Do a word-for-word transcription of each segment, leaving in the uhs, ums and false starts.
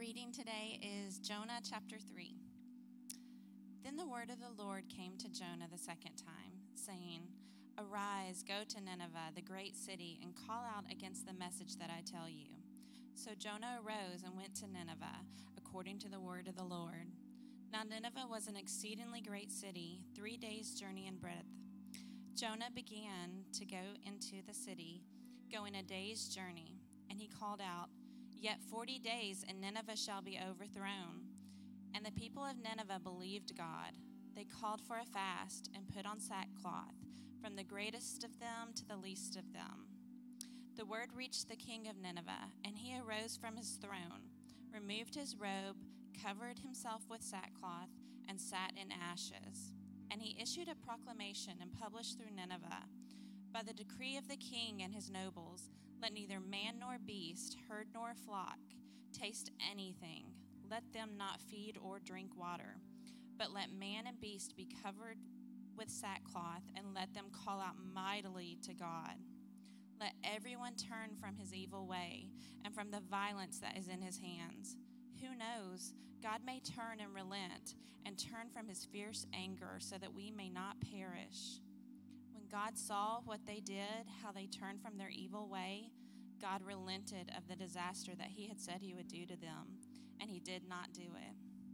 reading today is Jonah chapter three. Then the word of the Lord came to Jonah the second time, saying, Arise, go to Nineveh, the great city, and call out against the message that I tell you. So Jonah arose and went to Nineveh, according to the word of the Lord. Now Nineveh was an exceedingly great city, three days' journey in breadth. Jonah began to go into the city, going a day's journey, and he called out, Yet forty days, and Nineveh shall be overthrown. And the people of Nineveh believed God. They called for a fast and put on sackcloth, from the greatest of them to the least of them. The word reached the king of Nineveh, and he arose from his throne, removed his robe, covered himself with sackcloth, and sat in ashes. And he issued a proclamation and published through Nineveh, By the decree of the king and his nobles, let neither man nor beast, herd nor flock, taste anything. Let them not feed or drink water, but let man and beast be covered with sackcloth, and let them call out mightily to God. Let everyone turn from his evil way and from the violence that is in his hands. Who knows? God may turn and relent and turn from his fierce anger so that we may not perish. When God saw what they did, how they turned from their evil way, God relented of the disaster that he had said he would do to them, and he did not do it.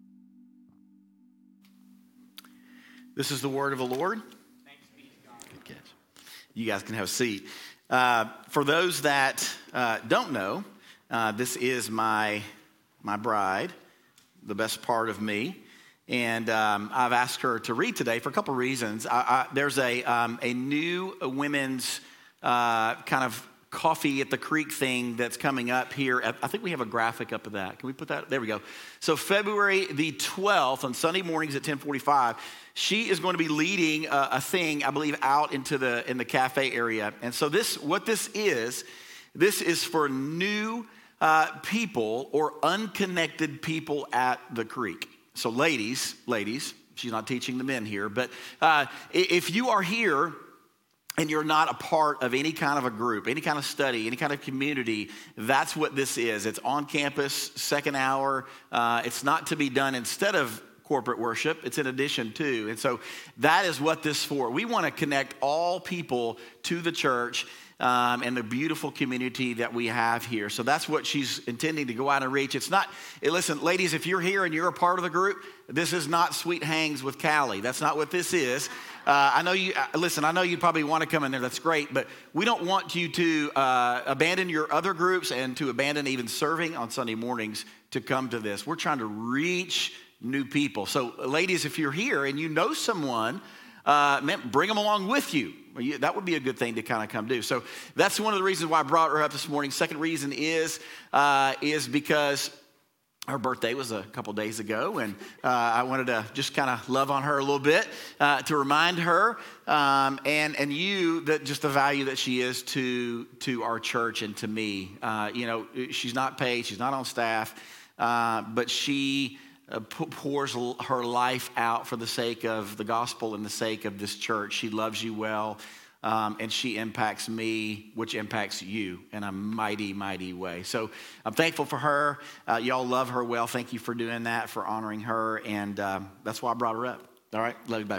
This is the word of the Lord. Thanks be to God. Good catch. You guys can have a seat. Uh, for those that uh, don't know, uh, this is my my bride, the best part of me. And um, I've asked her to read today for a couple reasons. I, I, there's a um, a new women's uh, kind of coffee at the creek thing that's coming up here. I think we have a graphic up of that. Can we put that? There we go. So February the twelfth on Sunday mornings at ten forty-five, she is going to be leading a, a thing, I believe, out into the in the cafe area. And so this, what this is, this is for new uh, people or unconnected people at the creek. So ladies, ladies, she's not teaching the men here, but uh, if you are here and you're not a part of any kind of a group, any kind of study, any kind of community, that's what this is. It's on campus, second hour. Uh, it's not to be done instead of corporate worship. It's in addition to. And so that is what this is for. We want to connect all people to the church Um, and the beautiful community that we have here. So that's what she's intending to go out and reach. It's not, listen, ladies, if you're here and you're a part of the group, this is not Sweet Hangs with Callie. That's not what this is. Uh, I know you, uh, listen, I know you probably want to come in there. That's great. But we don't want you to uh, abandon your other groups and to abandon even serving on Sunday mornings to come to this. We're trying to reach new people. So ladies, if you're here and you know someone, uh, man, bring them along with you. That would be a good thing to kind of come do. So that's one of the reasons why I brought her up this morning. Second reason is uh, is because her birthday was a couple days ago, and uh, I wanted to just kind of love on her a little bit uh, to remind her um, and and you that just the value that she is to to our church and to me. Uh, you know, she's not paid, she's not on staff, uh, but she Uh, pours her life out for the sake of the gospel and the sake of this church. She loves you well, um, and she impacts me, which impacts you in a mighty, mighty way. So I'm thankful for her. Uh, y'all love her well. Thank you for doing that, for honoring her, and um, that's why I brought her up. All right, love you, babe.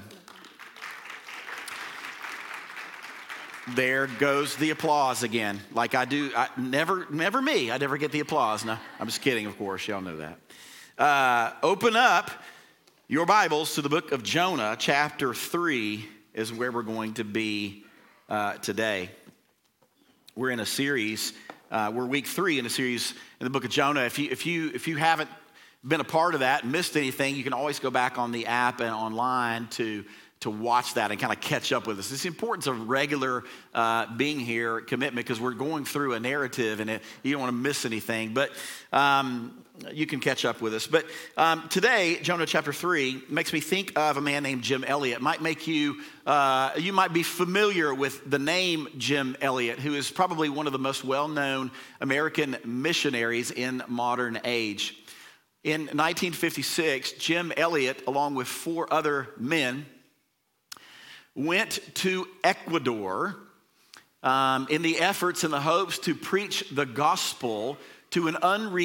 There goes the applause again. Like I do, I, never, never me. I never get the applause. No, I'm just kidding, of course. Y'all know that. Uh, open up your Bibles to the book of Jonah. Chapter three is where we're going to be uh, today. We're in a series. Uh, we're week three in a series in the book of Jonah. If you if you if you haven't been a part of that and missed anything, you can always go back on the app and online to to watch that and kind of catch up with us. It's the importance of regular uh, being here, commitment, because we're going through a narrative and it, you don't want to miss anything. But um, you can catch up with us. But um, today, Jonah chapter three makes me think of a man named Jim Elliot. Might make you, uh, you might be familiar with the name Jim Elliot, who is probably one of the most well-known American missionaries in modern age. In nineteen fifty-six, Jim Elliot, along with four other men, went to Ecuador um, in the efforts and the hopes to preach the gospel to an unreached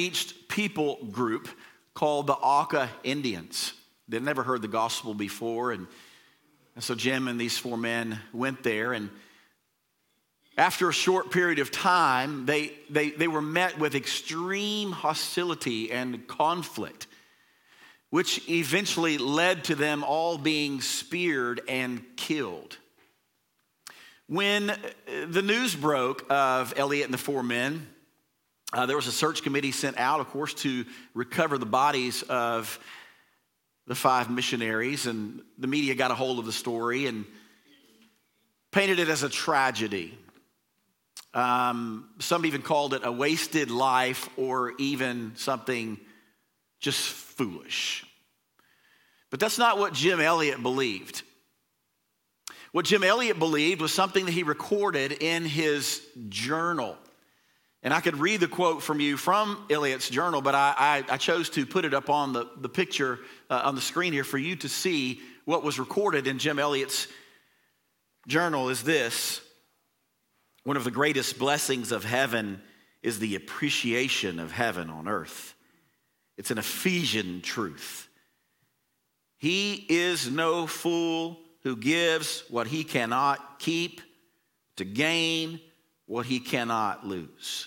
people group called the Auca Indians. They'd never heard the gospel before, and, and so Jim and these four men went there, and after a short period of time, they, they, they were met with extreme hostility and conflict, which eventually led to them all being speared and killed. When the news broke of Elliot and the four men, uh, there was a search committee sent out, of course, to recover the bodies of the five missionaries, and the media got a hold of the story and painted it as a tragedy. Um, some even called it a wasted life or even something just foolish. But that's not what Jim Elliot believed. What Jim Elliot believed was something that he recorded in his journal. And I could read the quote from you from Elliot's journal, but I, I, I chose to put it up on the, the picture uh, on the screen here for you to see what was recorded in Jim Elliot's journal is this. One of the greatest blessings of heaven is the appreciation of heaven on earth. It's an Ephesian truth. He is no fool who gives what he cannot keep to gain what he cannot lose.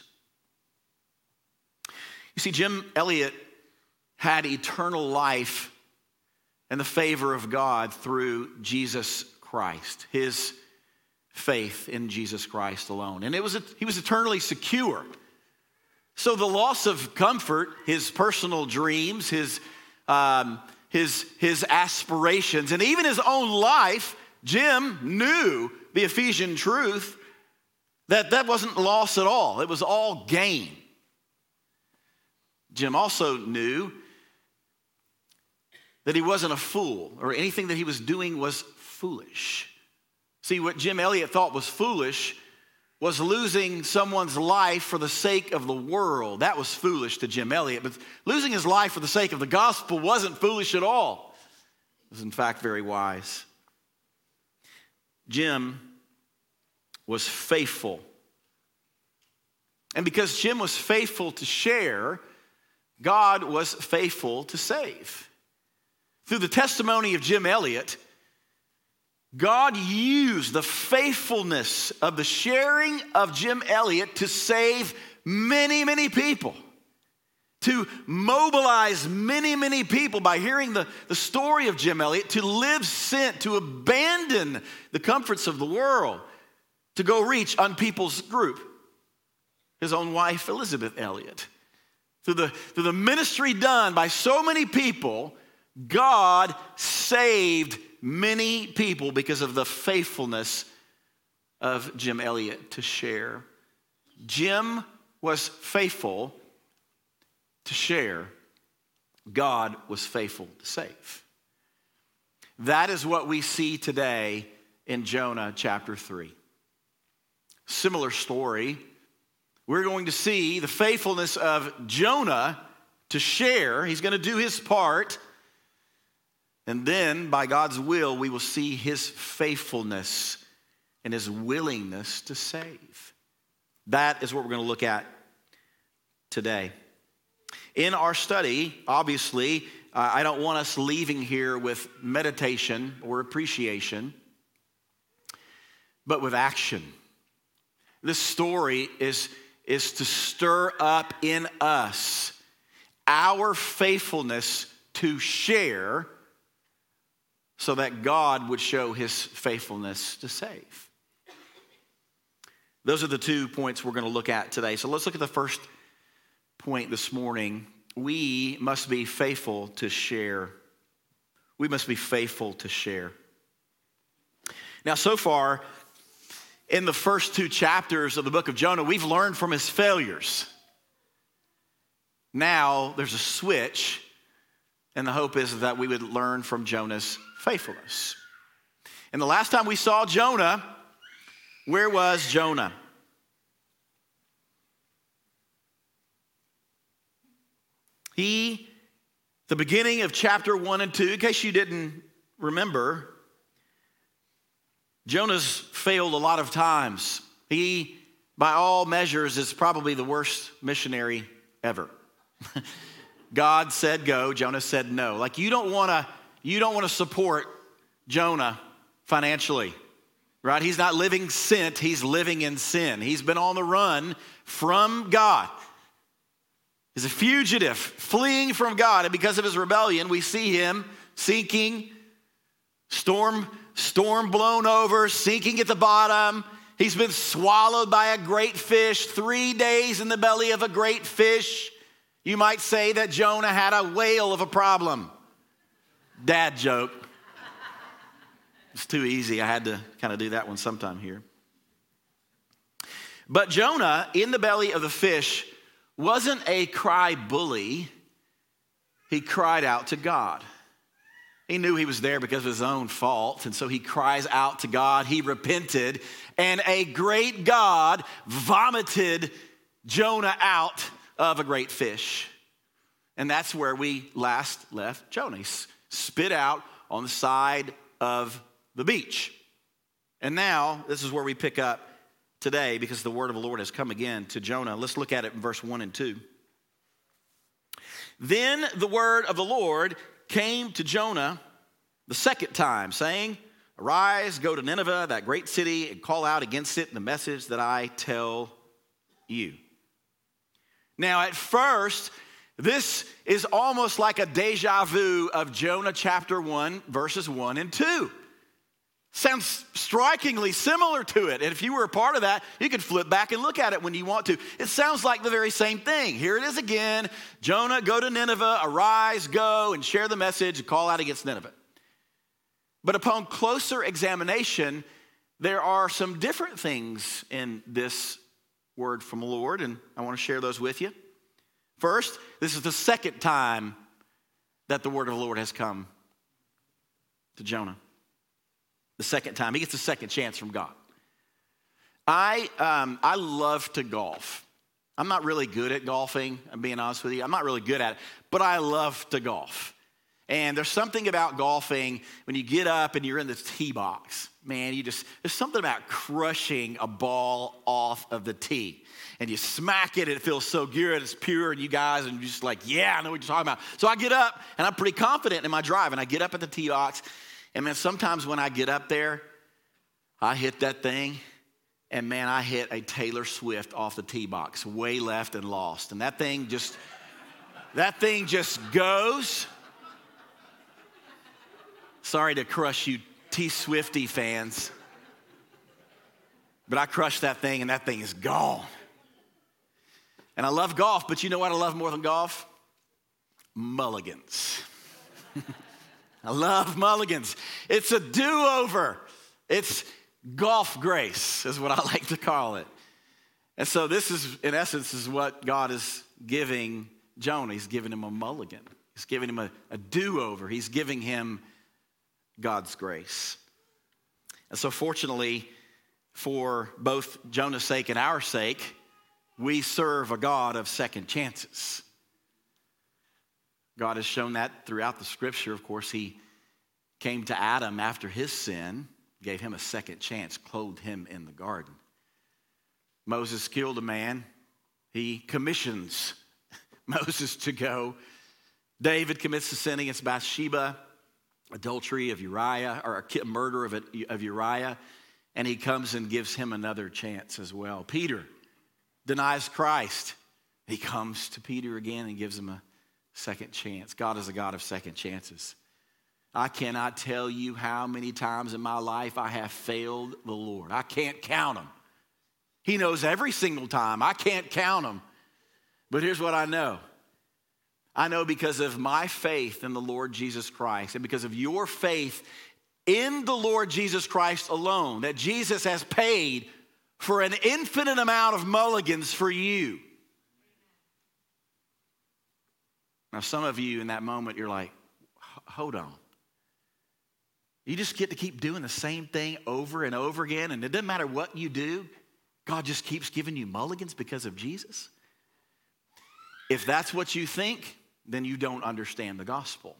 You see, Jim Elliot had eternal life and the favor of God through Jesus Christ, his faith in Jesus Christ alone. And it was a, he was eternally secure. So the loss of comfort, his personal dreams, his, um, his, his aspirations, and even his own life, Jim knew the Ephesian truth that that wasn't loss at all. It was all gain. Jim also knew that he wasn't a fool, or anything that he was doing was foolish. See, what Jim Elliot thought was foolish was losing someone's life for the sake of the world. That was foolish to Jim Elliot, but losing his life for the sake of the gospel wasn't foolish at all. It was, in fact, very wise. Jim was faithful. And because Jim was faithful to share, God was faithful to save. Through the testimony of Jim Elliot, God used the faithfulness of the sharing of Jim Elliot to save many, many people, to mobilize many, many people by hearing the, the story of Jim Elliot, to live sent, to abandon the comforts of the world, to go reach on people's group. His own wife, Elizabeth Elliot. Through the, through the ministry done by so many people, God saved many people because of the faithfulness of Jim Elliot to share. Jim was faithful to share. God was faithful to save. That is what we see today in Jonah chapter three. Similar story. We're going to see the faithfulness of Jonah to share. He's going to do his part. And then, by God's will, we will see his faithfulness and his willingness to save. That is what we're going to look at today. In our study, obviously, uh, I don't want us leaving here with meditation or appreciation, but with action. This story is, is to stir up in us our faithfulness to share, so that God would show his faithfulness to save. Those are the two points we're going to look at today. So let's look at the first point this morning. We must be faithful to share. We must be faithful to share. Now, so far, in the first two chapters of the book of Jonah, we've learned from his failures. Now, there's a switch, and the hope is that we would learn from Jonah's faithfulness. And the last time we saw Jonah, where was Jonah? He, the beginning of chapter one and two, in case you didn't remember, Jonah's failed a lot of times. He, by all measures, is probably the worst missionary ever. God said go, Jonah said no. Like you don't want to you don't want to support Jonah financially. Right? He's not living sent, he's living in sin. He's been on the run from God. He's a fugitive, fleeing from God. And because of his rebellion, we see him sinking, storm, storm blown over, sinking at the bottom. He's been swallowed by a great fish, three days in the belly of a great fish. You might say that Jonah had a whale of a problem. Dad joke. It's too easy. I had to kind of do that one sometime here. But Jonah, in the belly of the fish, wasn't a cry bully. He cried out to God. He knew he was there because of his own fault, and so he cries out to God. He repented, and a great God vomited Jonah out of a great fish. And that's where we last left Jonah. He spit out on the side of the beach. And now, this is where we pick up today because the word of the Lord has come again to Jonah. Let's look at it in verse one and two. Then the word of the Lord came to Jonah the second time, saying, arise, go to Nineveh, that great city, and call out against it the message that I tell you. Now, at first, this is almost like a deja vu of Jonah chapter one, verses one and two. Sounds strikingly similar to it. And if you were a part of that, you could flip back and look at it when you want to. It sounds like the very same thing. Here it is again. Jonah, go to Nineveh, arise, go, and share the message, and call out against Nineveh. But upon closer examination, there are some different things in this word from the Lord, and I want to share those with you. First, this is the second time that the word of the Lord has come to Jonah. The second time. He gets a second chance from God. I um, I love to golf. I'm not really good at golfing, I'm being honest with you. I'm not really good at it, but I love to golf. And there's something about golfing when you get up and you're in the tee box. Man, you just, there's something about crushing a ball off of the tee. And you smack it and it feels so good, it's pure, and you guys, and you're just like, yeah, I know what you're talking about. So I get up, and I'm pretty confident in my drive, and I get up at the tee box. And man, sometimes when I get up there, I hit that thing, and man, I hit a Taylor Swift off the tee box, way left and lost. And that thing just, that thing just goes. Sorry to crush you T-Swifty fans, but I crushed that thing, and that thing is gone. And I love golf, but you know what I love more than golf? Mulligans. I love mulligans. It's a do-over. It's golf grace is what I like to call it. And so this is, in essence, is what God is giving Jonah. He's giving him a mulligan. He's giving him a, a do-over. He's giving him God's grace. And so fortunately, for both Jonah's sake and our sake, we serve a God of second chances. God has shown that throughout the scripture. Of course, he came to Adam after his sin, gave him a second chance, clothed him in the garden. Moses killed a man. He commissions Moses to go. David commits the sin against Bathsheba, adultery of Uriah, or a murder of, of Uriah, and he comes and gives him another chance as well. Peter denies Christ. He comes to Peter again and gives him a second chance. God is a God of second chances. I cannot tell you how many times in my life I have failed the Lord. I can't count them. He knows every single time. I can't count them. But here's what I know. I know because of my faith in the Lord Jesus Christ and because of your faith in the Lord Jesus Christ alone, that Jesus has paid for an infinite amount of mulligans for you. Now, some of you in that moment, you're like, hold on. You just get to keep doing the same thing over and over again, and it doesn't matter what you do, God just keeps giving you mulligans because of Jesus? If that's what you think, then you don't understand the gospel.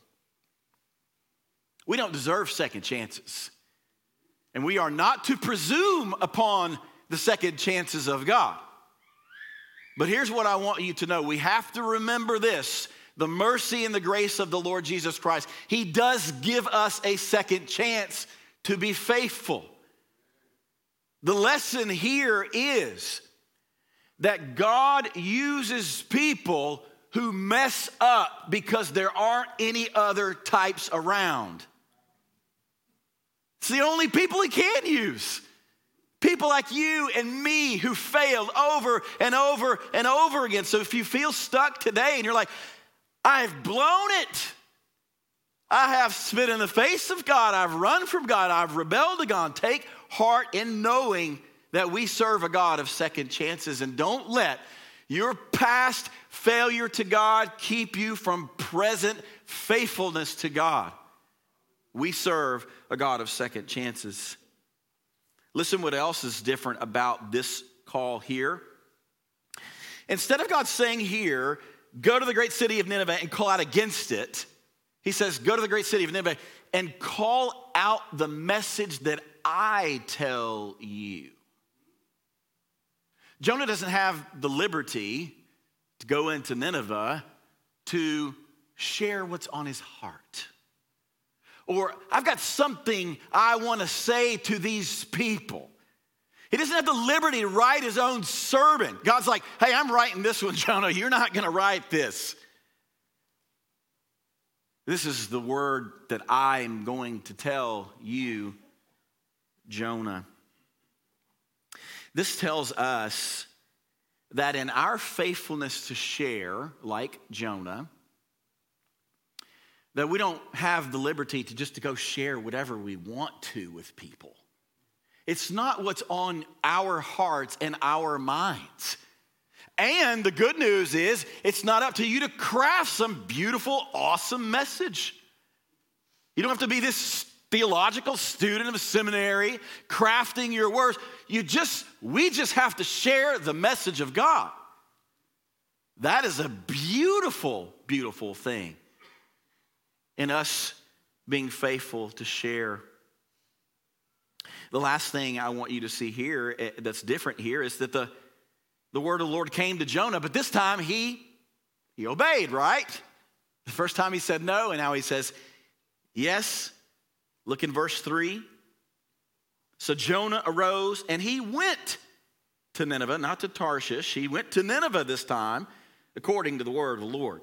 We don't deserve second chances, and we are not to presume upon the second chances of God. But here's what I want you to know. We have to remember this. The mercy and the grace of the Lord Jesus Christ. He does give us a second chance to be faithful. The lesson here is that God uses people who mess up because there aren't any other types around. It's the only people he can use. People like you and me who failed over and over and over again. So if you feel stuck today and you're like, I've blown it. I have spit in the face of God. I've run from God. I've rebelled against God. Take heart in knowing that we serve a God of second chances, and don't let your past failure to God keep you from present faithfulness to God. We serve a God of second chances. Listen what else is different about this call here. Instead of God saying here, go to the great city of Nineveh and call out against it, he says, go to the great city of Nineveh and call out the message that I tell you. Jonah doesn't have the liberty to go into Nineveh to share what's on his heart. Or I've got something I want to say to these people. He doesn't have the liberty to write his own sermon. God's like, hey, I'm writing this one, Jonah. You're not going to write this. This is the word that I'm going to tell you, Jonah. This tells us that in our faithfulness to share, like Jonah, that we don't have the liberty to just to go share whatever we want to with people. It's not what's on our hearts and our minds. And the good news is, it's not up to you to craft some beautiful, awesome message. You don't have to be this theological student of a seminary crafting your words. You just, we just have to share the message of God. That is a beautiful, beautiful thing in us being faithful to share. The last thing I want you to see here that's different here is that the, the word of the Lord came to Jonah, but this time he, he obeyed, right? The first time he said no, and now he says yes. Look in verse three. So Jonah arose and he went to Nineveh, not to Tarshish. He went to Nineveh this time, according to the word of the Lord.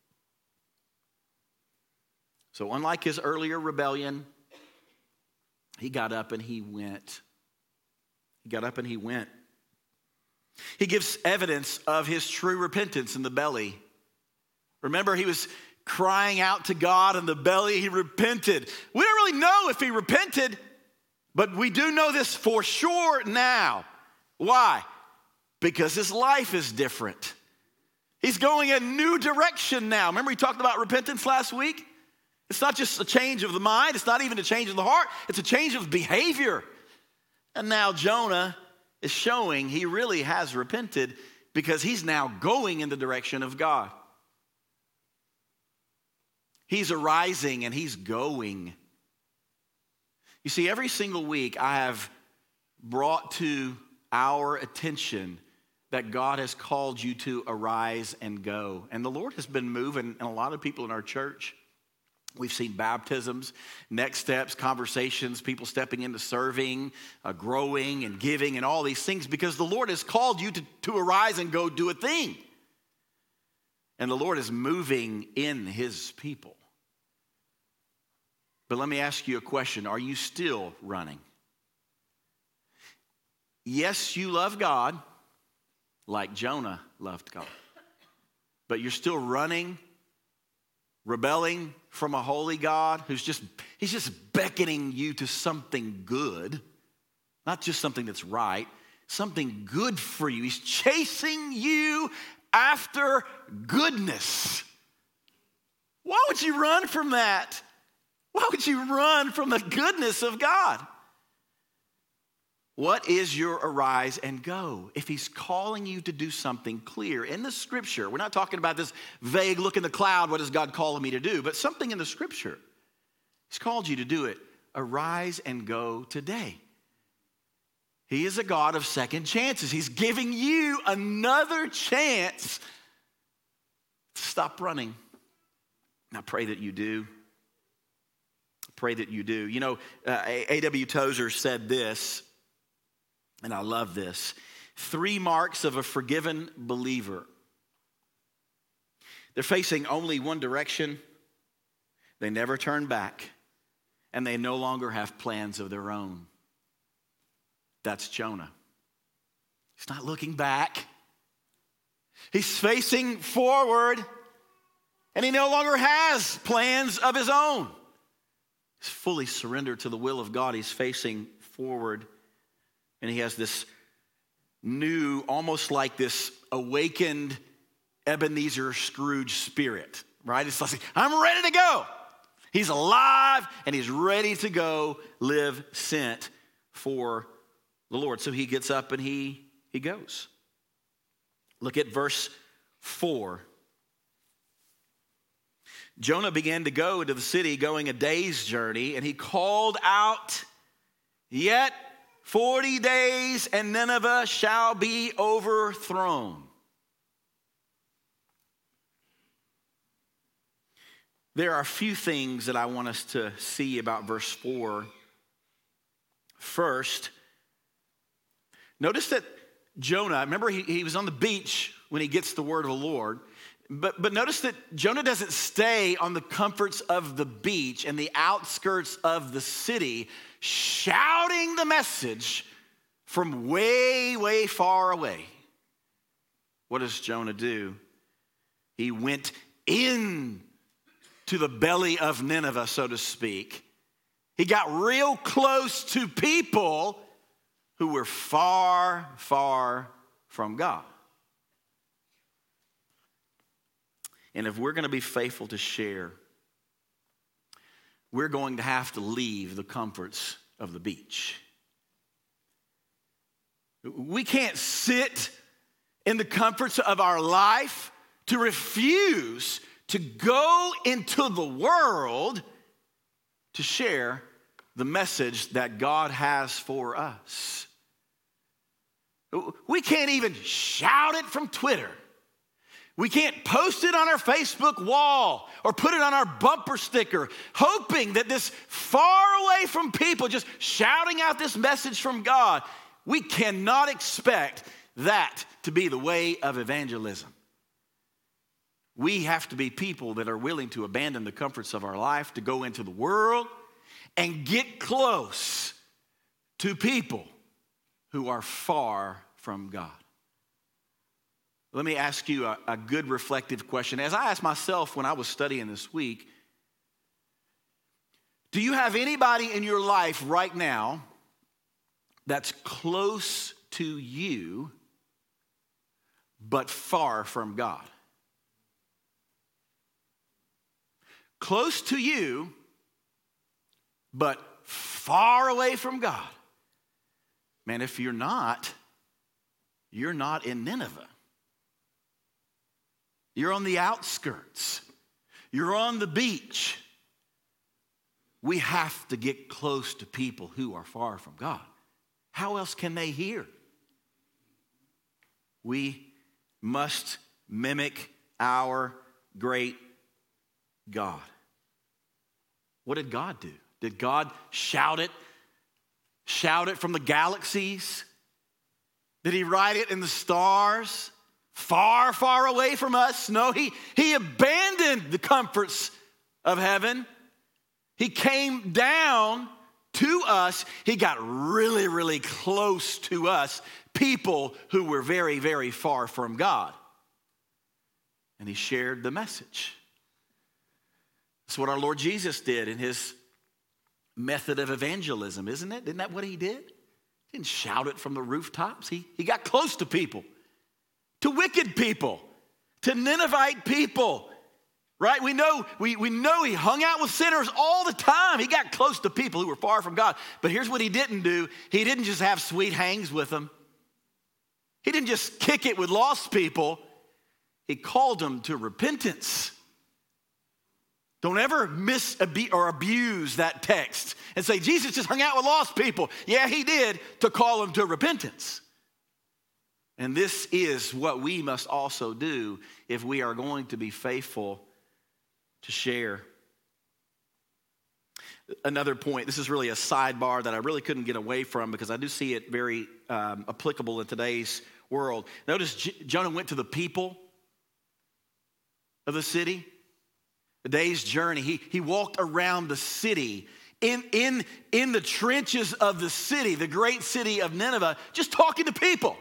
So unlike his earlier rebellion, he got up and he went. He got up and he went. He gives evidence of his true repentance in the belly. Remember, he was crying out to God in the belly. He repented. We don't really know if he repented, but we do know this for sure now. Why? Because his life is different. He's going a new direction now. Remember we talked about repentance last week? It's not just a change of the mind. It's not even a change of the heart. It's a change of behavior. And now Jonah is showing he really has repented because he's now going in the direction of God. He's arising and he's going. You see, every single week I have brought to our attention that God has called you to arise and go. And the Lord has been moving in a lot of people in our church. We've seen baptisms, next steps, conversations, people stepping into serving, uh, growing and giving and all these things because the Lord has called you to, to arise and go do a thing. And the Lord is moving in his people. But let me ask you a question. Are you still running? Yes, you love God like Jonah loved God. But you're still running, rebelling from a holy God who's just, he's just beckoning you to something good. Not just something that's right, something good for you. He's chasing you after goodness. Why would you run from that? Why would you run from the goodness of God? What is your arise and go? If he's calling you to do something clear in the scripture, we're not talking about this vague look in the cloud, what is God calling me to do, but something in the scripture. He's called you to do it. Arise and go today. He is a God of second chances. He's giving you another chance to stop running. And I pray that you do. I pray that you do. You know, uh, A W Tozer said this, and I love this. Three marks of a forgiven believer. They're facing only one direction. They never turn back. And they no longer have plans of their own. That's Jonah. He's not looking back. He's facing forward. And he no longer has plans of his own. He's fully surrendered to the will of God. He's facing forward. And he has this new, almost like this awakened Ebenezer Scrooge spirit, right? It's like, I'm ready to go. He's alive and he's ready to go live sent for the Lord. So he gets up and he, he goes. Look at verse four. Jonah began to go into the city, going a day's journey, and he called out, yet forty days and Nineveh shall be overthrown. There are a few things that I want us to see about verse four. First, notice that Jonah, remember he, he was on the beach when he gets the word of the Lord. But, but notice that Jonah doesn't stay on the comforts of the beach and the outskirts of the city shouting the message from way, way far away. What does Jonah do? He went in to the belly of Nineveh, so to speak. He got real close to people who were far, far from God. And if we're going to be faithful to share, we're going to have to leave the comforts of the beach. We can't sit in the comforts of our life to refuse to go into the world to share the message that God has for us. We can't even shout it from Twitter. We can't post it on our Facebook wall or put it on our bumper sticker, hoping that this far away from people just shouting out this message from God. We cannot expect that to be the way of evangelism. We have to be people that are willing to abandon the comforts of our life to go into the world and get close to people who are far from God. Let me ask you a, a good reflective question. As I asked myself when I was studying this week, do you have anybody in your life right now that's close to you but far from God? Close to you but far away from God. Man, if you're not, you're not in Nineveh. You're on the outskirts. You're on the beach. We have to get close to people who are far from God. How else can they hear? We must mimic our great God. What did God do? Did God shout it? Shout it from the galaxies? Did he write it in the stars? Far, far away from us? No, he, he abandoned the comforts of heaven. He came down to us. He got really, really close to us, people who were very, very far from God. And he shared the message. That's what our Lord Jesus did in his method of evangelism, isn't it? Isn't that what he did? He didn't shout it from the rooftops. He, he got close to people. To wicked people, to Ninevite people, right? We know, we, we know he hung out with sinners all the time. He got close to people who were far from God. But here's what he didn't do. He didn't just have sweet hangs with them. He didn't just kick it with lost people. He called them to repentance, Don't ever miss or abuse that text and say, Jesus just hung out with lost people. Yeah, he did, to call them to repentance. And this is what we must also do if we are going to be faithful to share. Another point, this is really a sidebar that I really couldn't get away from because I do see it very um, applicable in today's world. Notice J- Jonah went to the people of the city. A day's journey. He, he walked around the city, in, in, in the trenches of the city, the great city of Nineveh, just talking to people.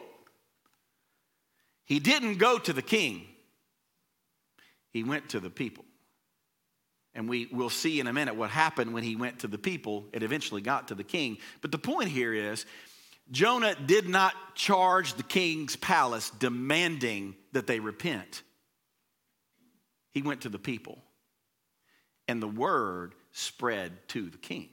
He didn't go to the king. He went to the people. And we will see in a minute what happened when he went to the people. It eventually got to the king. But the point here is, Jonah did not charge the king's palace demanding that they repent. He went to the people. And the word spread to the king.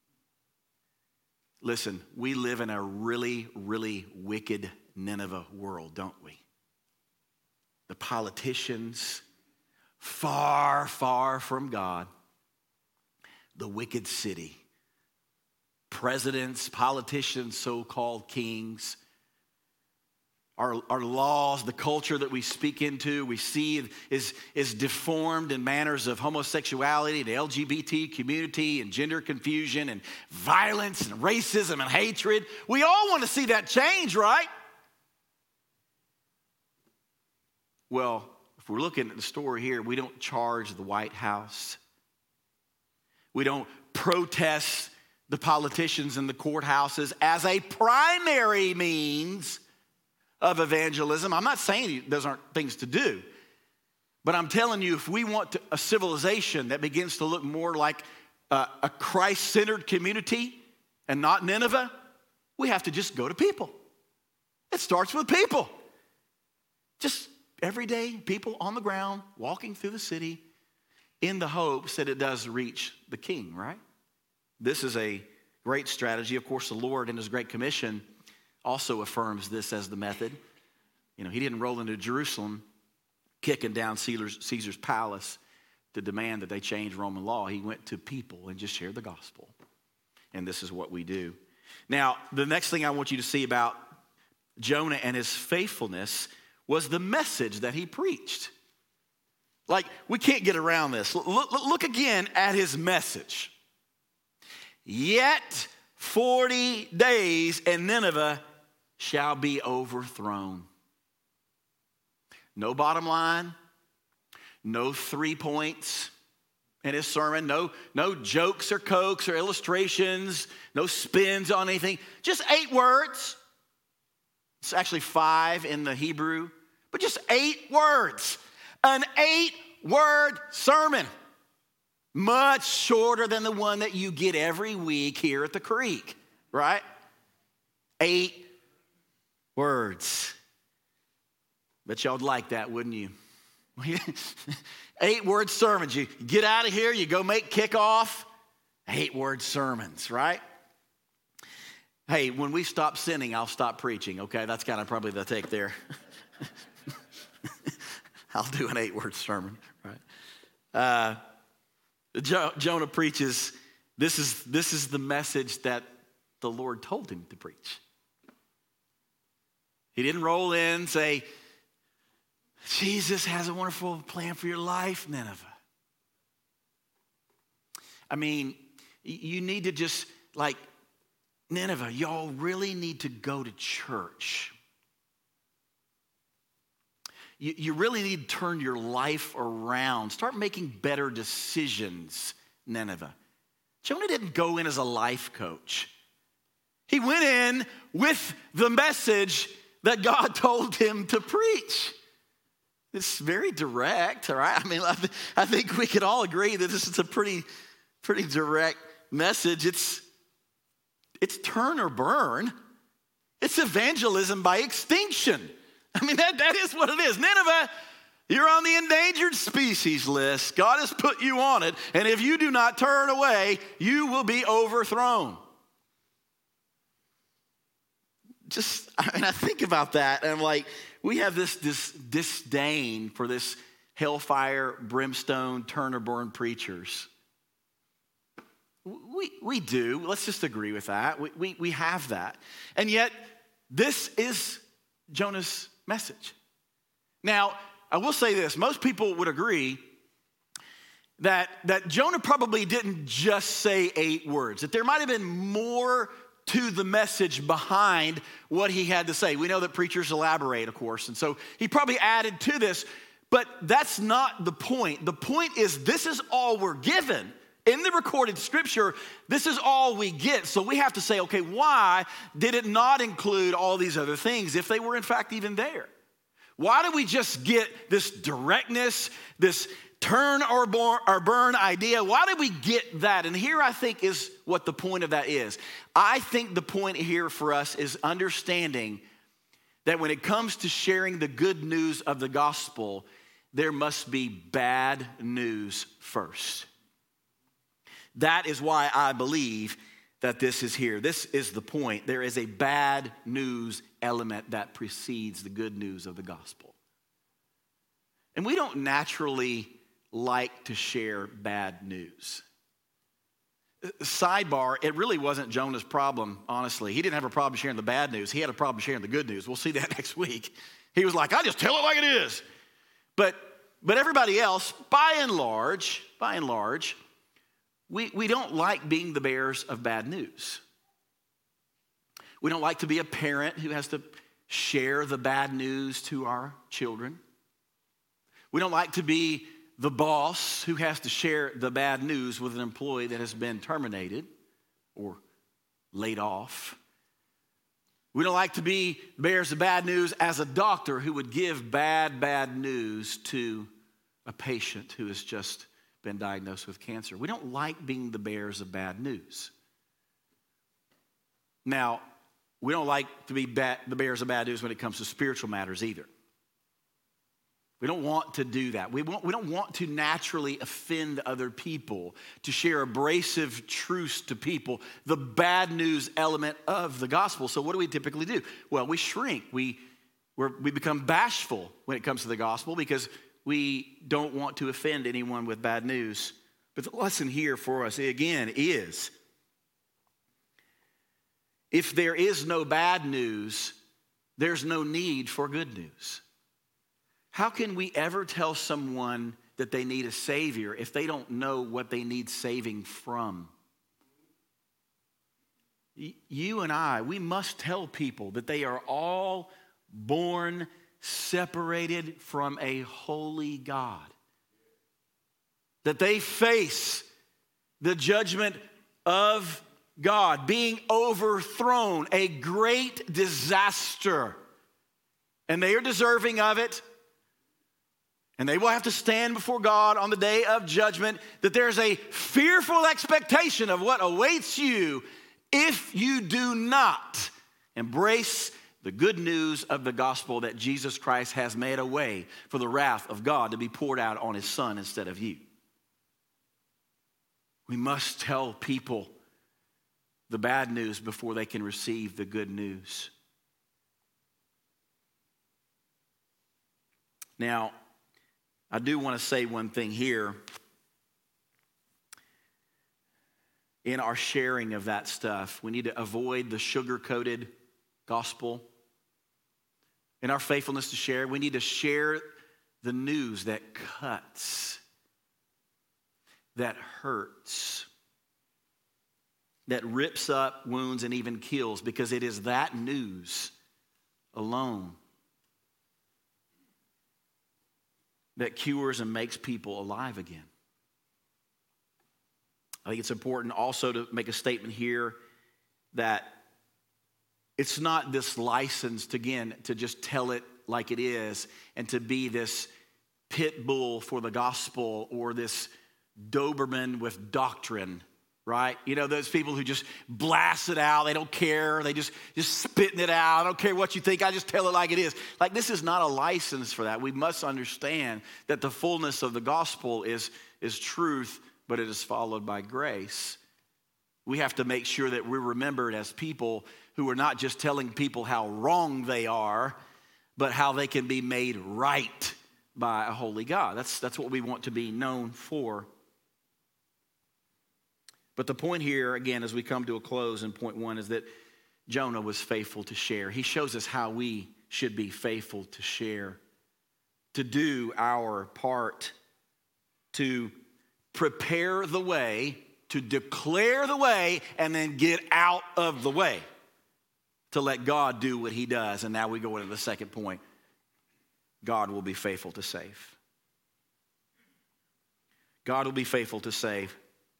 Listen, we live in a really, really wicked Nineveh world, don't we? The politicians, far, far from God. The wicked city. Presidents, politicians, so-called kings. Our, our laws, the culture that we speak into, we see is, is deformed in manners of homosexuality, the L G B T community, and gender confusion, and violence, and racism, and hatred. We all want to see that change, right? Well, if we're looking at the story here, we don't charge the White House. We don't protest the politicians in the courthouses as a primary means of evangelism. I'm not saying those aren't things to do, but I'm telling you, if we want to, a civilization that begins to look more like a, a Christ-centered community and not Nineveh, we have to just go to people. It starts with people. Just everyday people on the ground, walking through the city in the hopes that it does reach the king, right? This is a great strategy. Of course, the Lord in his Great Commission also affirms this as the method. You know, he didn't roll into Jerusalem kicking down Caesar's, Caesar's palace to demand that they change Roman law. He went to people and just shared the gospel. And this is what we do. Now, the next thing I want you to see about Jonah and his faithfulness was the message that he preached. Like, we can't get around this. Look, look again at his message. Yet forty days and Nineveh shall be overthrown. No bottom line, no three points in his sermon, no, no jokes or cokes or illustrations, no spins on anything, just eight words. It's actually five in the Hebrew, but just eight words. An eight-word sermon. Much shorter than the one that you get every week here at the Creek, right? Eight words. Bet y'all'd like that, wouldn't you? Eight-word sermons. You get out of here, you go make kickoff. Eight-word sermons, right? Hey, when we stop sinning, I'll stop preaching, okay? That's kind of probably the take there. I'll do an eight-word sermon, right? Uh, jo- Jonah preaches, this is, this is the message that the Lord told him to preach. He didn't roll in and say, Jesus has a wonderful plan for your life, Nineveh. I mean, you need to just, like, Nineveh, y'all really need to go to church. You, you really need to turn your life around. Start making better decisions, Nineveh. Jonah didn't go in as a life coach. He went in with the message that God told him to preach. It's very direct, all right? I mean, I, th- I think we could all agree that this is a pretty, pretty direct message. It's, it's turn or burn. It's evangelism by extinction. I mean, that, that is what it is. Nineveh, you're on the endangered species list. God has put you on it, and if you do not turn away, you will be overthrown. Just, I mean, I think about that, and I'm like, we have this, this disdain for this hellfire, brimstone, turn or burn preachers. We, we do. Let's just agree with that. We, we, we have that. And yet, this is Jonah's message. Now, I will say this. Most people would agree that, that Jonah probably didn't just say eight words, that there might have been more to the message behind what he had to say. We know that preachers elaborate, of course, and so he probably added to this, but that's not the point. The point is this is all we're given. In the recorded scripture, this is all we get. So we have to say, okay, why did it not include all these other things if they were in fact even there? Why do we just get this directness, this turn or burn idea? Why did we get that? And here I think is what the point of that is. I think the point here for us is understanding that when it comes to sharing the good news of the gospel, there must be bad news first. That is why I believe that this is here. This is the point. There is a bad news element that precedes the good news of the gospel. And we don't naturally like to share bad news. Sidebar, it really wasn't Jonah's problem, honestly. He didn't have a problem sharing the bad news. He had a problem sharing the good news. We'll see that next week. He was like, I just tell it like it is. But, but everybody else, by and large, by and large, We, we don't like being the bearers of bad news. We don't like to be a parent who has to share the bad news to our children. We don't like to be the boss who has to share the bad news with an employee that has been terminated or laid off. We don't like to be bearers of bad news as a doctor who would give bad, bad news to a patient who has just been diagnosed with cancer. We don't like being the bearers of bad news. Now, we don't like to be bad, the bearers of bad news when it comes to spiritual matters either. We don't want to do that. We, want, we don't want to naturally offend other people, to share abrasive truths to people, the bad news element of the gospel. So what do we typically do? Well, we shrink. We, we're, we become bashful when it comes to the gospel because we don't want to offend anyone with bad news. But the lesson here for us, again, is if there is no bad news, there's no need for good news. How can we ever tell someone that they need a Savior if they don't know what they need saving from? You and I, we must tell people that they are all born separated from a holy God. That they face the judgment of God, being overthrown, a great disaster. And they are deserving of it. And they will have to stand before God on the day of judgment, that there's a fearful expectation of what awaits you if you do not embrace the good news of the gospel that Jesus Christ has made a way for the wrath of God to be poured out on his Son instead of you. We must tell people the bad news before they can receive the good news. Now, I do want to say one thing here. In our sharing of that stuff, we need to avoid the sugar-coated gospel. In our faithfulness to share, we need to share the news that cuts, that hurts, that rips up wounds and even kills, because it is that news alone that cures and makes people alive again. I think it's important also to make a statement here that it's not this licensed, again, to just tell it like it is and to be this pit bull for the gospel or this Doberman with doctrine, right? You know, those people who just blast it out. They don't care. They just, just spitting it out. I don't care what you think. I just tell it like it is. Like, this is not a license for that. We must understand that the fullness of the gospel is, is truth, but it is followed by grace. We have to make sure that we're remembered as people who are not just telling people how wrong they are, but how they can be made right by a holy God. That's, that's what we want to be known for. But the point here, again, as we come to a close in point one, is that Jonah was faithful to share. He shows us how we should be faithful to share, to do our part, to prepare the way, to declare the way, and then get out of the way, to let God do what he does. And now we go into the second point. God will be faithful to save. God will be faithful to save.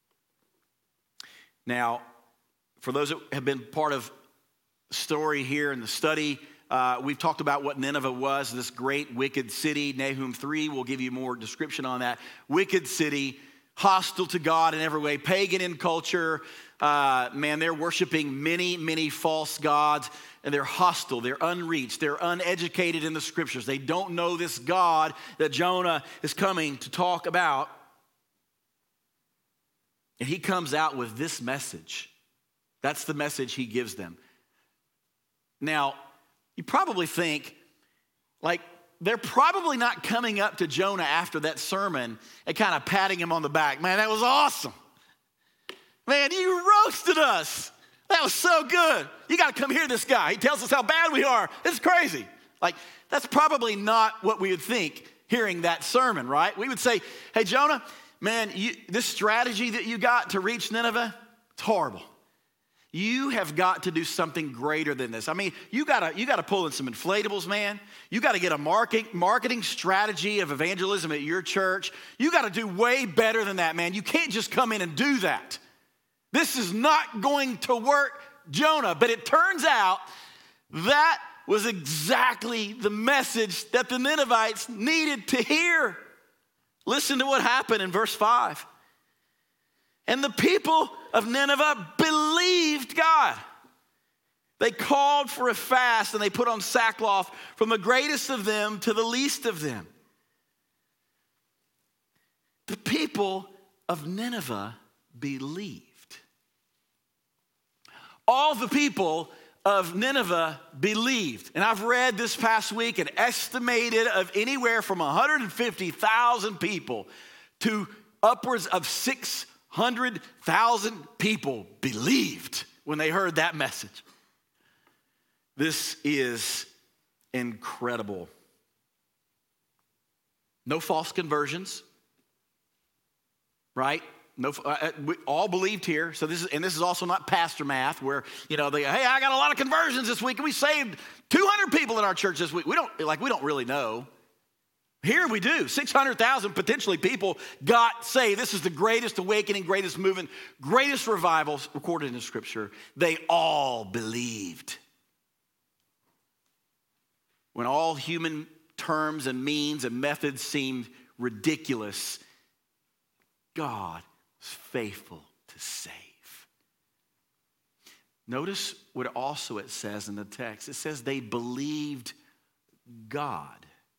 Now, for those that have been part of the story here in the study, uh, we've talked about what Nineveh was, this great wicked city. Nahum three will give you more description on that. Wicked city, hostile to God in every way, pagan in culture. Uh, man, they're worshiping many, many false gods, and they're hostile, they're unreached, they're uneducated in the scriptures. They don't know this God that Jonah is coming to talk about. And he comes out with this message. That's the message he gives them. Now, you probably think, like, they're probably not coming up to Jonah after that sermon and kind of patting him on the back. Man, that was awesome. Man, you roasted us. That was so good. You got to come hear this guy. He tells us how bad we are. It's crazy. Like, that's probably not what we would think hearing that sermon, right? We would say, hey, Jonah, man, you, this strategy that you got to reach Nineveh, it's horrible. You have got to do something greater than this. I mean, you gotta, you gotta pull in some inflatables, man. You gotta get a marketing, marketing strategy of evangelism at your church. You gotta do way better than that, man. You can't just come in and do that. This is not going to work, Jonah. But it turns out that was exactly the message that the Ninevites needed to hear. Listen to what happened in verse five. And the people of Nineveh believed God. They called for a fast and they put on sackcloth from the greatest of them to the least of them. The people of Nineveh believed. All the people of Nineveh believed. And I've read this past week an estimated of anywhere from one hundred fifty thousand people to upwards of six hundred thousand people believed when they heard that message. This is incredible. No false conversions, right? No, uh, we all believed here. So this is, and this is also not pastor math, where you know they, hey, I got a lot of conversions this week, and we saved two hundred people in our church this week. We don't like we don't really know. Here we do. six hundred thousand potentially people got saved. This is the greatest awakening, greatest movement, greatest revivals recorded in the scripture. They all believed. When all human terms and means and methods seemed ridiculous, God was faithful to save. Notice what also it says in the text. It says they believed God.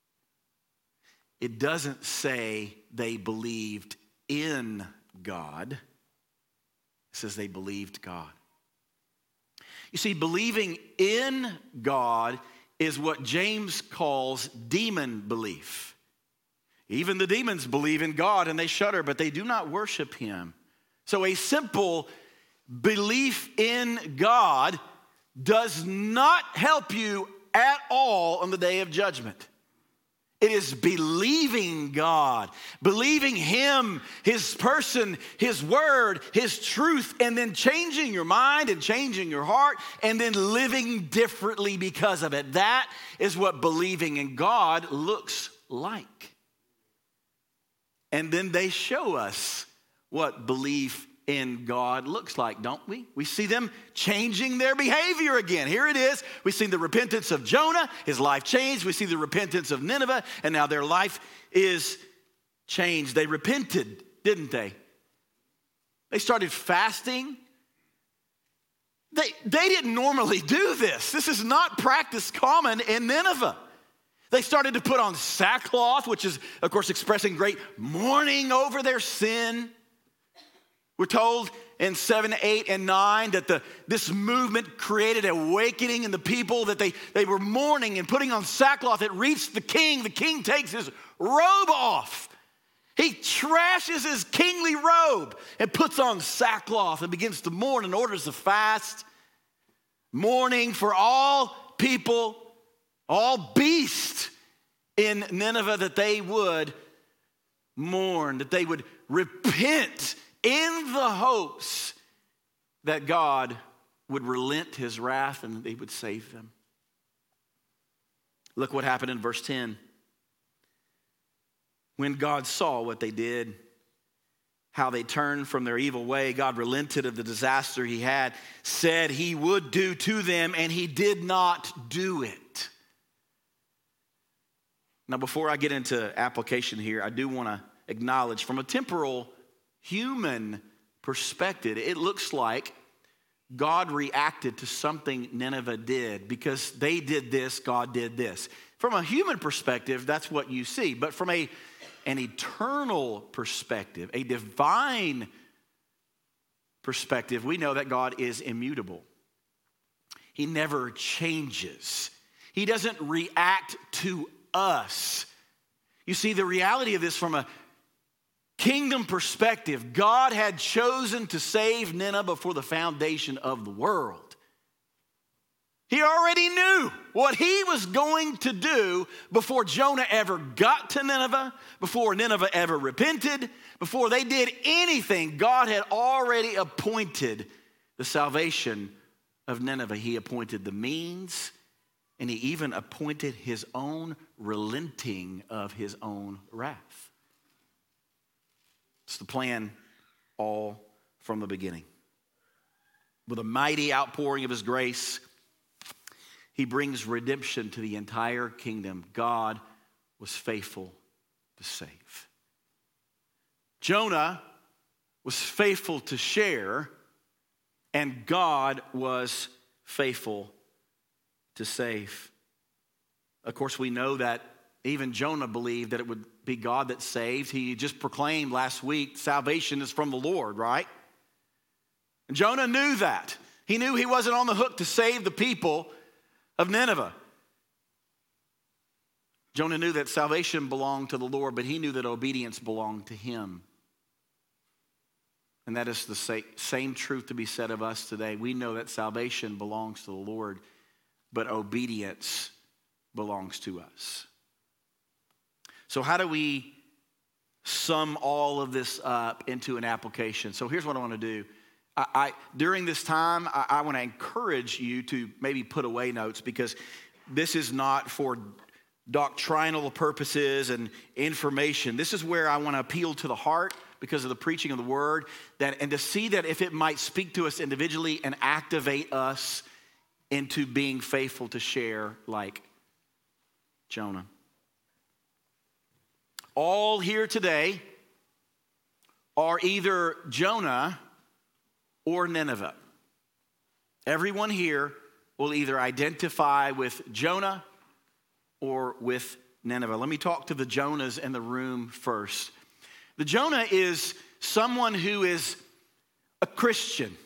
It doesn't say they believed in God. It says they believed God. You see, believing in God is what James calls demon belief. Even the demons believe in God and they shudder, but they do not worship him. So a simple belief in God does not help you at all on the day of judgment. It is believing God, believing him, his person, his word, his truth, and then changing your mind and changing your heart and then living differently because of it. That is what believing in God looks like. And then they show us what belief in God looks like, don't we? We see them changing their behavior again. Here it is. We see the repentance of Jonah. His life changed. We see the repentance of Nineveh, and now their life is changed. They repented, didn't they? They started fasting. They, they didn't normally do this. This is not practice common in Nineveh. They started to put on sackcloth, which is, of course, expressing great mourning over their sin. We're told in seven, eight, and nine that the, this movement created an awakening in the people, that they, they were mourning and putting on sackcloth. It reached the king. The king takes his robe off. He trashes his kingly robe and puts on sackcloth and begins to mourn and orders a fast, mourning for all people, all beasts in Nineveh, that they would mourn, that they would repent in the hopes that God would relent his wrath and that he would save them. Look what happened in verse ten. When God saw what they did, how they turned from their evil way, God relented of the disaster he had said he would do to them, and he did not do it. Now, before I get into application here, I do want to acknowledge from a temporal human perspective, it looks like God reacted to something Nineveh did. Because they did this, God did this. From a human perspective, that's what you see. But from a, an eternal perspective, a divine perspective, we know that God is immutable. He never changes. He doesn't react to us. You see, the reality of this from a kingdom perspective, God had chosen to save Nineveh before the foundation of the world. He already knew what he was going to do before Jonah ever got to Nineveh, before Nineveh ever repented, before they did anything. God had already appointed the salvation of Nineveh. He appointed the means, and he even appointed his own relenting of his own wrath. It's the plan all from the beginning. With a mighty outpouring of his grace, he brings redemption to the entire kingdom. God was faithful to save. Jonah was faithful to share, and God was faithful to save. Of course, we know that even Jonah believed that it would be God that saved. He just proclaimed last week, salvation is from the Lord, right? And Jonah knew that. He knew he wasn't on the hook to save the people of Nineveh. Jonah knew that salvation belonged to the Lord, but he knew that obedience belonged to him. And that is the same truth to be said of us today. We know that salvation belongs to the Lord, but obedience belongs to us. So how do we sum all of this up into an application? So here's what I want to do. I, I during this time, I, I want to encourage you to maybe put away notes, because this is not for doctrinal purposes and information. This is where I want to appeal to the heart because of the preaching of the word, that and to see that if it might speak to us individually and activate us into being faithful to share like Jonah. All here today are either Jonah or Nineveh. Everyone here will either identify with Jonah or with Nineveh. Let me talk to the Jonahs in the room first. The Jonah is someone who is a Christian,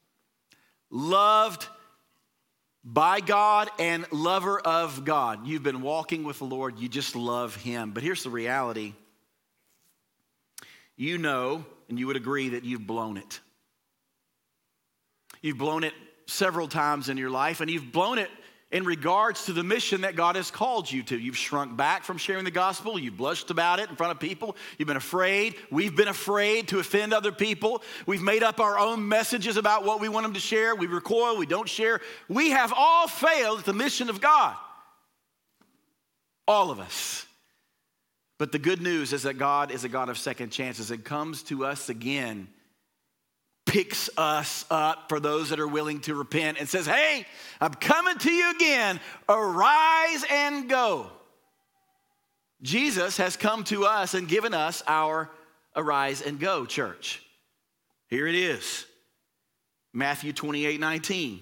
loved by God and lover of God. You've been walking with the Lord. You just love him. But here's the reality. You know, and you would agree that you've blown it. You've blown it several times in your life, and you've blown it in regards to the mission that God has called you to. You've shrunk back from sharing the gospel. You've blushed about it in front of people. You've been afraid. We've been afraid to offend other people. We've made up our own messages about what we want them to share. We recoil. We don't share. We have all failed at the mission of God. All of us. But the good news is that God is a God of second chances and comes to us again, picks us up for those that are willing to repent and says, hey, I'm coming to you again. Arise and go. Jesus has come to us and given us our arise and go, church. Here it is. Matthew twenty-eight nineteen.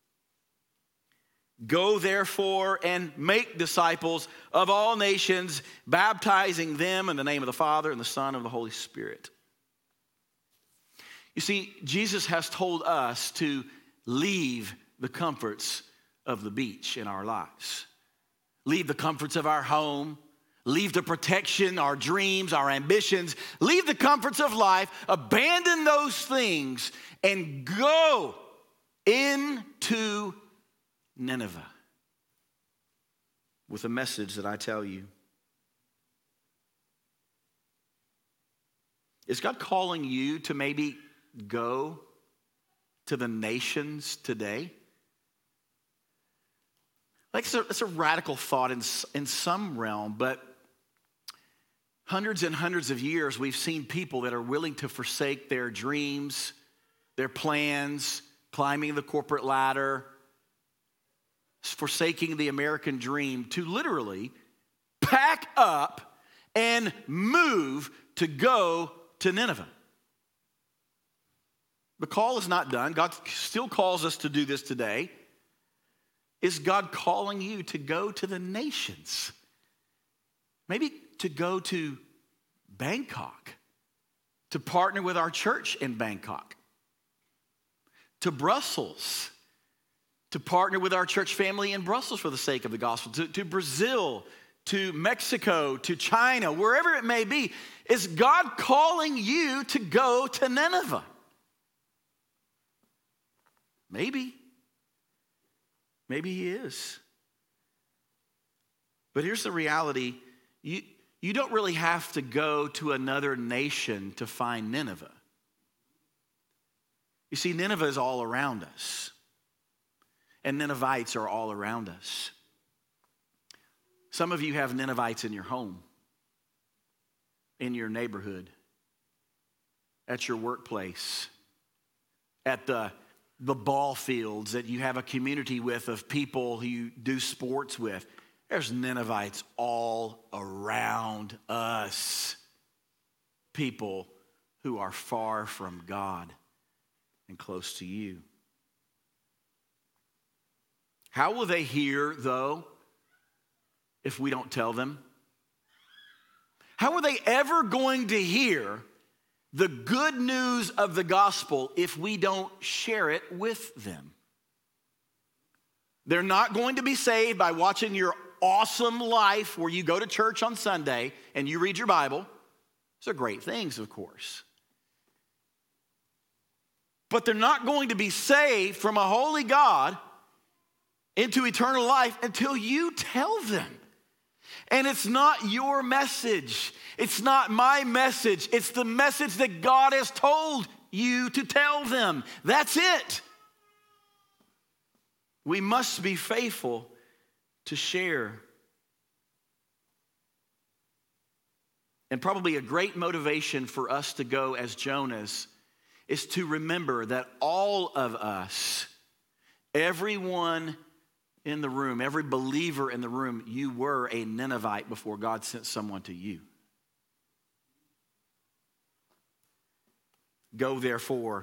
Go therefore and make disciples of all nations, baptizing them in the name of the Father and the Son and the Holy Spirit. You see, Jesus has told us to leave the comforts of the beach in our lives. Leave the comforts of our home. Leave the protection, our dreams, our ambitions. Leave the comforts of life. Abandon those things and go into Nineveh with a message that I tell you. Is God calling you to maybe go to the nations today? Like it's a, it's a radical thought in, in some realm, but hundreds and hundreds of years we've seen people that are willing to forsake their dreams, their plans, climbing the corporate ladder, forsaking the American dream to literally pack up and move to go to Nineveh. The call is not done. God still calls us to do this today. Is God calling you to go to the nations? Maybe to go to Bangkok, to partner with our church in Bangkok, to Brussels, to partner with our church family in Brussels for the sake of the gospel, to, to Brazil, to Mexico, to China, wherever it may be. Is God calling you to go to Nineveh? Maybe. Maybe he is. But here's the reality. You, you don't really have to go to another nation to find Nineveh. You see, Nineveh is all around us. And Ninevites are all around us. Some of you have Ninevites in your home, in your neighborhood, at your workplace, at the, the ball fields that you have a community with of people who you do sports with. There's Ninevites all around us. People who are far from God and close to you. How will they hear, though, if we don't tell them? How are they ever going to hear the good news of the gospel if we don't share it with them? They're not going to be saved by watching your awesome life where you go to church on Sunday and you read your Bible. Those are great things, of course. But they're not going to be saved from a holy God into eternal life until you tell them. And it's not your message. It's not my message. It's the message that God has told you to tell them. That's it. We must be faithful to share. And probably a great motivation for us to go as Jonahs is to remember that all of us, everyone in the room, every believer in the room, you were a Ninevite before God sent someone to you. Go therefore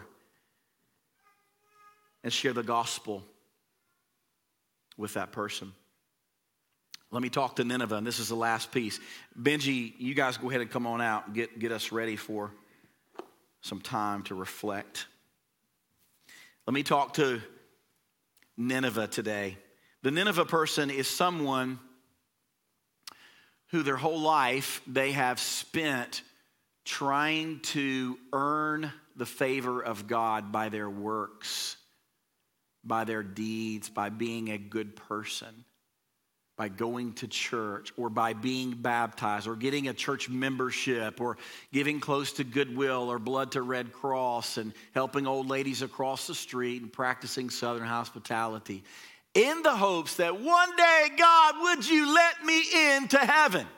and share the gospel with that person. Let me talk to Nineveh, and this is the last piece. Benji, you guys go ahead and come on out and get, get us ready for some time to reflect. Let me talk to Nineveh today. The Nineveh person is someone who their whole life they have spent trying to earn the favor of God by their works, by their deeds, by being a good person, by going to church, or by being baptized, or getting a church membership, or giving close to Goodwill or Blood to Red Cross, and helping old ladies across the street and practicing Southern hospitality, in the hopes that one day, God, would you let me into heaven?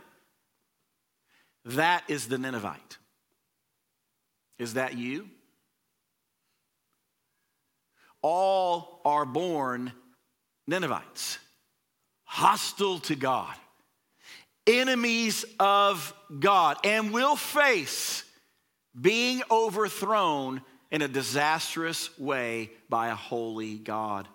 That is the Ninevite. Is that you? All are born Ninevites, hostile to God, enemies of God, and will face being overthrown in a disastrous way by a holy God.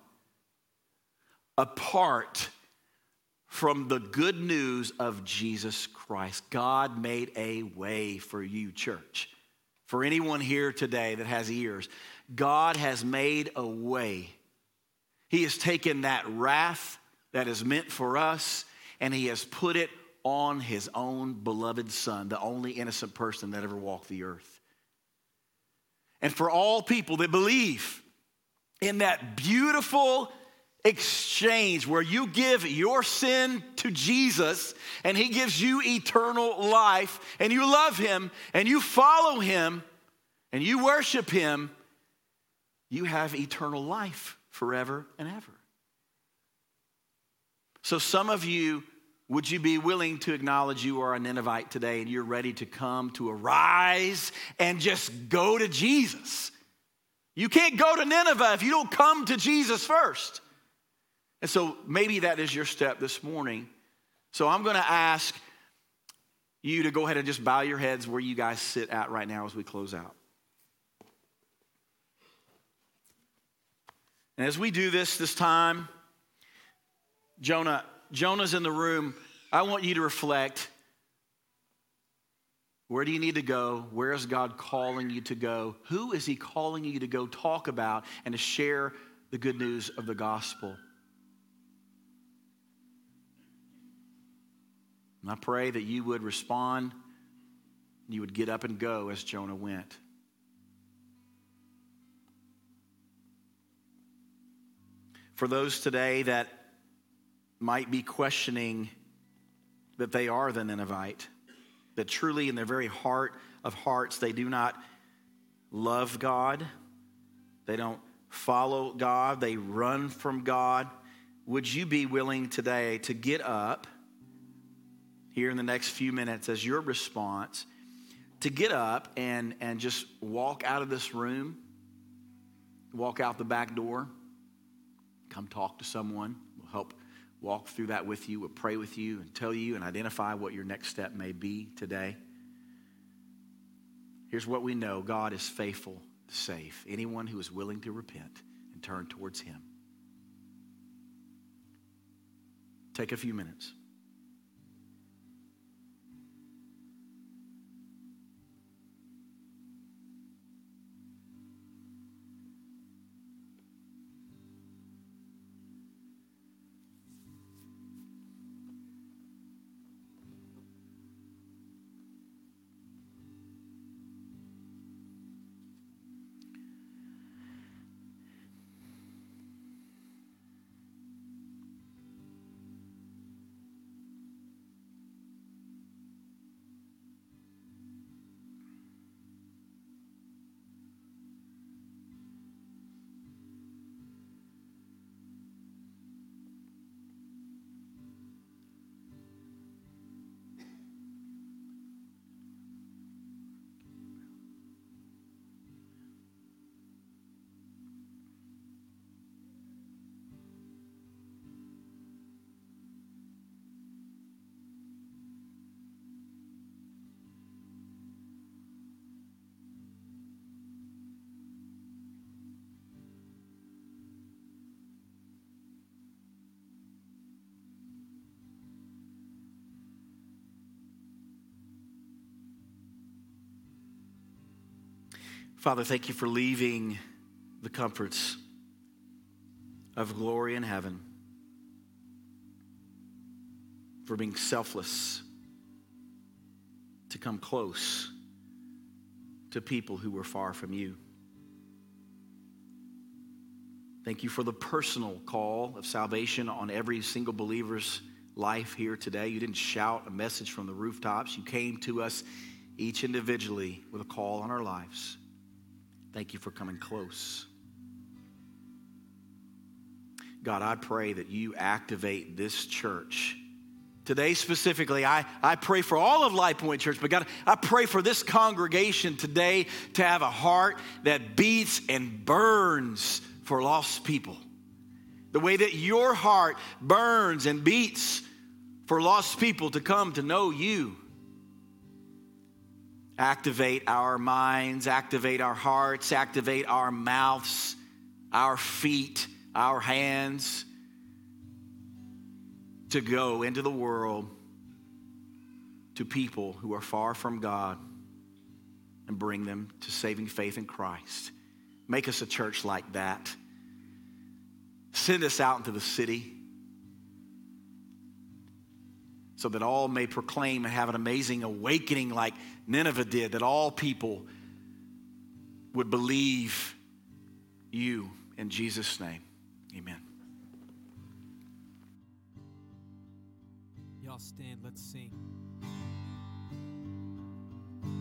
Apart from the good news of Jesus Christ, God made a way for you, church, for anyone here today that has ears, God has made a way. He has taken that wrath that is meant for us, and he has put it on his own beloved Son, the only innocent person that ever walked the earth. And for all people that believe in that beautiful exchange where you give your sin to Jesus and he gives you eternal life, and you love him and you follow him and you worship him, you have eternal life forever and ever. So some of you, would you be willing to acknowledge you are a Ninevite today and you're ready to come to arise and just go to Jesus? You can't go to Nineveh if you don't come to Jesus first. And so maybe that is your step this morning. So I'm going to ask you to go ahead and just bow your heads where you guys sit at right now as we close out. And as we do this this time, Jonah, Jonah's in the room. I want you to reflect. Where do you need to go? Where is God calling you to go? Who is he calling you to go talk about and to share the good news of the gospel? And I pray that you would respond, you would get up and go as Jonah went. For those today that might be questioning that they are the Ninevite, that truly in their very heart of hearts they do not love God, they don't follow God, they run from God, would you be willing today to get up here in the next few minutes as your response, to get up and, and just walk out of this room, walk out the back door, come talk to someone. We'll help walk through that with you. We'll pray with you and tell you and identify what your next step may be today. Here's what we know. God is faithful to save anyone who is willing to repent and turn towards him. Take a few minutes. Father, thank you for leaving the comforts of glory in heaven, for being selfless to come close to people who were far from you. Thank you for the personal call of salvation on every single believer's life here today. You didn't shout a message from the rooftops. You came to us each individually with a call on our lives. Thank you for coming close. God, I pray that you activate this church. Today specifically, I, I pray for all of Life Point Church, but God, I pray for this congregation today to have a heart that beats and burns for lost people. The way that your heart burns and beats for lost people to come to know you. Activate our minds, activate our hearts, activate our mouths, our feet, our hands to go into the world to people who are far from God and bring them to saving faith in Christ. Make us a church like that. Send us out into the city so that all may proclaim and have an amazing awakening like Nineveh did, that all people would believe you. In Jesus' name, amen. Y'all stand, let's sing.